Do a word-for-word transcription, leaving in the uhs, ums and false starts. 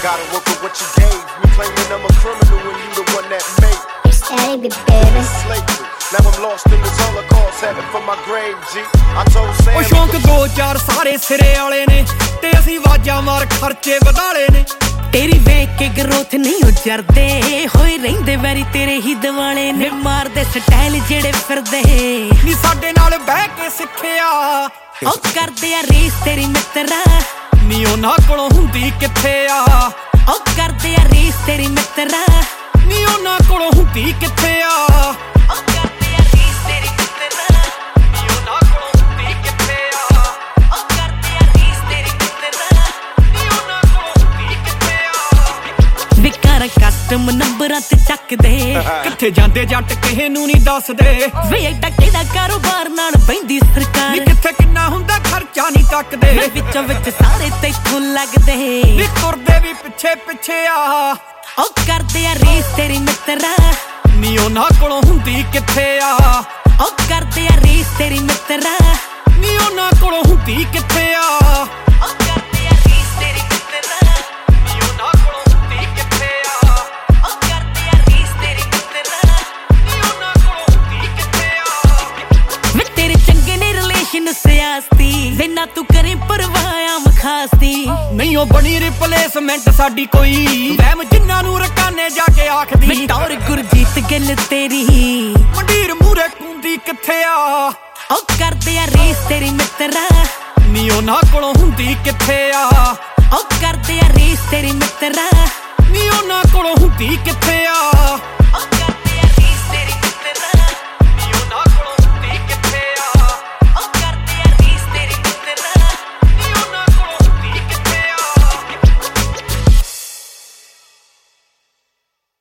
gotta work with what you gave me, claiming I'm a criminal when you the one that made Steady, baby. slavery. Now I'm lost in this holocaust, headed for my grave, G. I told Sam ਉਹ ਸ਼ੌਂਕ ਦੋ ਚਾਰ ਸਾਰੇ ਸਿਰੇ ਵਾਲੇ ਨੇ ਤੇ ਅਸੀਂ ਵਾਜਾਂ ਮਾਰ ਖਰਚੇ ਵਧਾਲੇ ਨੇ ਤੇਰੀ ਵੇਖ ਕੇ ਗਰੋਥ ਨਹੀਂ ਉਹ ਜਰਦੇ ਹੋਏ ਰਹਿੰਦੇ ਵੈਰੀ ਤੇਰੇ ਹੀ ਦਿਵਾਲੇ ਨੇ ਮਾਰਦੇ ਸਟਾਈਲ ਜਿਹੜੇ ਫਿਰਦੇ ਨੀ ਸਾਡੇ ਨਾਲ ਬਹਿ ਕੇ ਸਿੱਖਿਆ ਉਹ ਕਰਦੇ ਆ ਰੀਸ ਤੇਰੀ ਮਿੱਤਰਾ ਨੀ ਉਹਨਾਂ ਕੋਲੋਂ ਹੁੰਦੀ ਕਿੱਥੇ ਆ ਉਹ ਕਰਦੇ ਆ ਰੀਸ ਤੇਰੀ ਮਿੱਤਰਾ ਨੀ ਉਹਨਾਂ ਕੋਲੋਂ ਹੁੰਦੀ ਕਿੱਥੇ ਆ ਉਹ ਕਰਦੇ ਆ ਰੀਸ ਤੇਰੀ ਮਿੱਤਰਾ ਨੀ ਉਹਨਾਂ ਕੋਲੋਂ ਹੁੰਦੀ ਕਿੱਥੇ ਆ ਉਹ ਕਰਦੇ ਆ ਰੀਸ ਤੇਰੀ ਮਿੱਤਰਾ ਨੀ ਉਹਨਾਂ ਕੋਲੋਂ ਹੁੰਦੀ ਕਿੱਥੇ ਆ ਵਿਕਾਰ ਕਸਟਮ ਨੰਬਰਾਂ ਤੇ ਚੱਕਦੇ ਕਿੱਥੇ ਜਾਂਦੇ ਜੱਟ ਕਿਸੇ ਨੂੰ ਨਹੀਂ ਦੱਸਦੇ ਵੇ ਐਡਾ ਕਿਹਦਾ ਕਾਰੋਬਾਰ ਨਾਲ ਬੈਂਦੀ ਸਰਕਾਰ ਨੀ ਕਿੱਥੇ ਕਿੰਨਾ ਹੁੰਦਾ ਖਰਚਾ ਨਹੀਂ ਤੱਕਦੇ ਵੇ ਵਿੱਚੋਂ ਵਿੱਚ ਸਾਰੇ ਤੈਥੋਂ ਲੱਗਦੇ ਨੀ ਤੁਰਦੇ ਵੀ ਪਿੱਛੇ ਪਿੱਛੇ ਆ ਉਹ ਕਰਦੇ ਆ ਰੀਸ ਤੇਰੀ ਮਿੱਤਰਾ ਨੀ ਉਹਨਾਂ ਕੋਲੋਂ ਹੁੰਦੀ ਕਿੱਥੇ ਆ ਉਹ ਕਰਦੇ ਆ ਰੀਸ ਤੇਰੀ ਮਿੱਤਰਾ ਨੀ ਉਹਨਾਂ ਕੋਲੋਂ ਹੁੰਦੀ ਕਿੱਥੇ ਆ ਉਹ ਕਰਦੇ ਆ ਰੀਸ ਤੇਰੀ ਮਿੱਤਰਾ ਨੀ ਉਹਨਾਂ ਕੋਲੋਂ ਹੁੰਦੀ ਕਿੱਥੇ ਆ ਉਹ ਕਰਦੇ ਆ ਰੀਸ ਤੇਰੀ ਮਿੱਤਰਾ ਨੀ ਉਹਨਾਂ ਕੋਲੋਂ ਹੁੰਦੀ ਕਿੱਥੇ ਆ ਵੇ ਤੇਰੇ ਚੰਗੇ ਨੇ ਰਿਲੇਸ਼ਨ ਸਿਆਸਤੀ ਵੇ ਨਾ ਤੂੰ ਕਰੇ ਪਰਵਾਹ ਆਮ ਖਾਸਤੀ ਨਹੀਂ ਉਹ ਬਣੀ ਰਿਪਲੇਸਮੈਂਟ ਸਾਡੀ ਕੋਈ ਵਹਿਮ ਜਿੰਨਾਂ ਨੂੰ ਰਕਾਨੇ ਜਾ ਕੇ ਆਖਦੀ ਵੇ ਟੌਰ ਗੁਰਜੀਤ ਗਿੱਲ ਤੇਰੀ ਮੰਡੀਰ ਮੂਰੇ ਕੁੰਦੀ ਕਿੱਥੇ ਆ ਉਹ ਕਰਦੇ ਆ ਰੀਸ ਤੇਰੀ ਮਿੱਤਰਾ ਨੀ ਉਹਨਾਂ ਕੋਲੋਂ ਹੁੰਦੀ ਕਿੱਥੇ ਆ ਉਹ ਕਰਦੇ ਆ ਰੀਸ ਤੇਰੀ ਮਿੱਤਰਾ ਨੀ ਉਹਨਾਂ ਕੋਲੋਂ ਹੁੰਦੀ ਕਿੱਥੇ ਆ ਉਹ